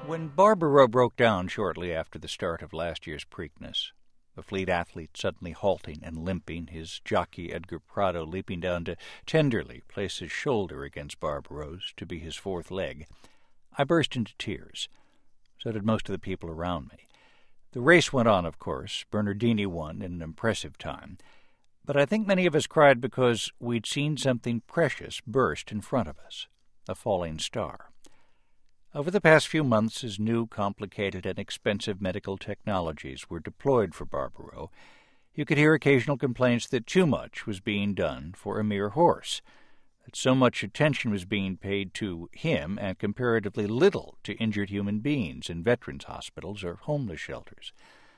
When Barbaro broke down shortly after the start of last year's Preakness, the fleet athlete suddenly halting and limping, his jockey Edgar Prado leaping down to tenderly place his shoulder against Barbaro's to be his fourth leg, I burst into tears. So did most of the people around me. The race went on, of course. Bernardini won in an impressive time. But I think many of us cried because we'd seen something precious burst in front of us, a falling star. Over the past few months, as new, complicated, and expensive medical technologies were deployed for Barbaro, you could hear occasional complaints that too much was being done for a mere horse, that so much attention was being paid to him and comparatively little to injured human beings in veterans' hospitals or homeless shelters.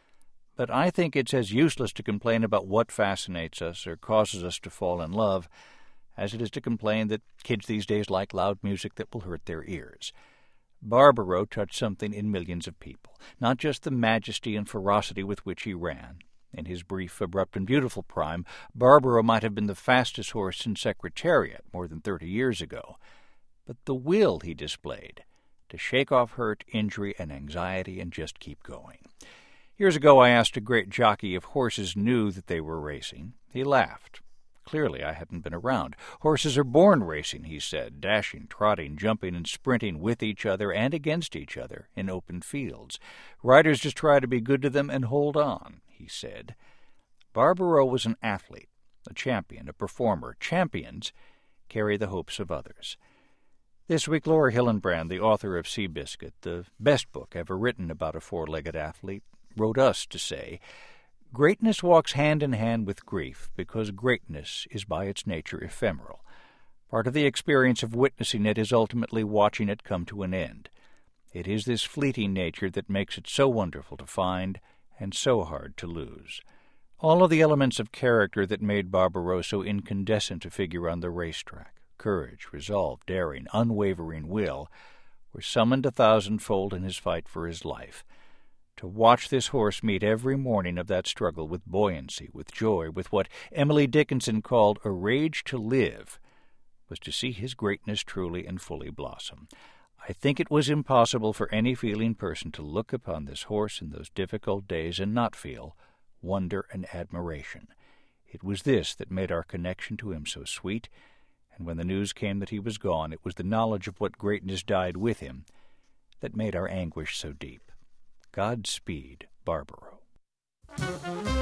But I think it's as useless to complain about what fascinates us or causes us to fall in love as it is to complain that kids these days like loud music that will hurt their ears. Barbaro touched something in millions of people, not just the majesty and ferocity with which he ran. In his brief, abrupt, and beautiful prime, Barbaro might have been the fastest horse in Secretariat more than 30 years ago, but the will he displayed to shake off hurt, injury, and anxiety and just keep going. Years ago I asked a great jockey if horses knew that they were racing. He laughed. Clearly I hadn't been around. Horses are born racing, he said, dashing, trotting, jumping, and sprinting with each other and against each other in open fields. Riders just try to be good to them and hold on, he said. Barbaro was an athlete, a champion, a performer. Champions carry the hopes of others. This week, Laura Hillenbrand, the author of Seabiscuit, the best book ever written about a four-legged athlete, wrote us to say, "Greatness walks hand in hand with grief because greatness is by its nature ephemeral. Part of the experience of witnessing it is ultimately watching it come to an end. It is this fleeting nature that makes it so wonderful to find and so hard to lose." All of the elements of character that made Barbaro so incandescent a figure on the racetrack, courage, resolve, daring, unwavering will, were summoned 1,000-fold in his fight for his life. To watch this horse meet every morning of that struggle with buoyancy, with joy, with what Emily Dickinson called a rage to live, was to see his greatness truly and fully blossom. I think it was impossible for any feeling person to look upon this horse in those difficult days and not feel wonder and admiration. It was this that made our connection to him so sweet, and when the news came that he was gone, it was the knowledge of what greatness died with him that made our anguish so deep. Godspeed, Barbaro.